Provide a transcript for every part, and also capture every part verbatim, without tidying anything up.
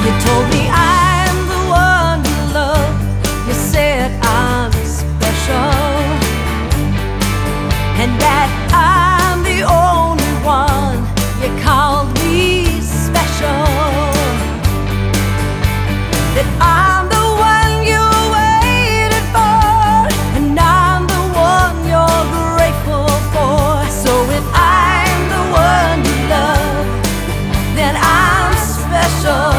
You told me I'm the one you love. You said I'm special, and that I'm the only one. You called me special. That I'm the one you waited for, and I'm the one you're grateful for. So if I'm the one you love, then I'm special.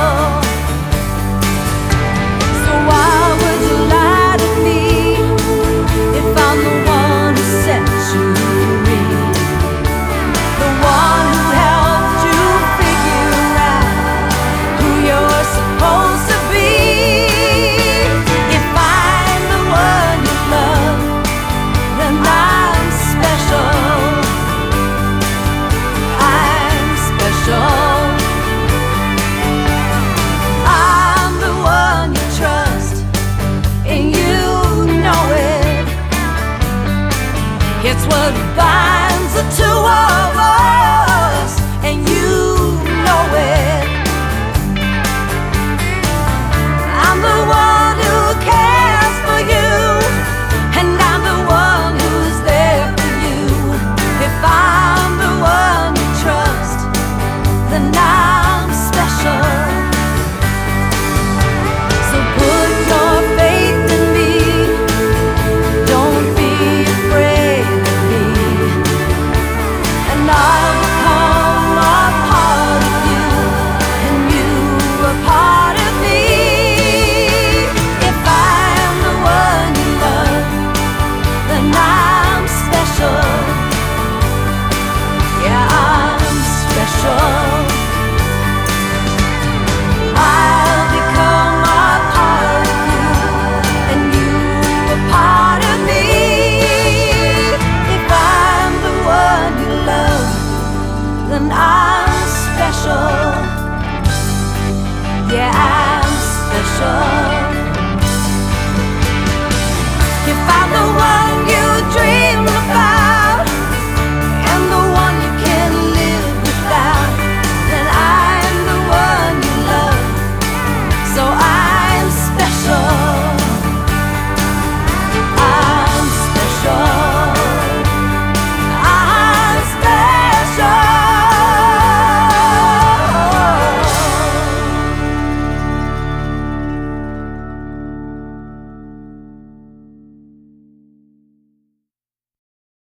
So why would you lie to me if I'm the one who set you free? The one who helped you figure out who you're supposed to be. If I'm the one you love, then I'm special. I'm special. I'm the one you trust, and you know it. It's what binds the two of us, and you know it. I'm the one who cares for you, and I'm the one who's there for you. If I'm the one you trust, then I'm special. So put your faith in me, don't be afraid of me, and I'll become a part of you, and you a part of me. If I'm the one you love, then I'm special. Yeah, I'm special. I'll become a part of you, and you a part of me. If I'm the one you love, then I'm special. Yeah, I'm special.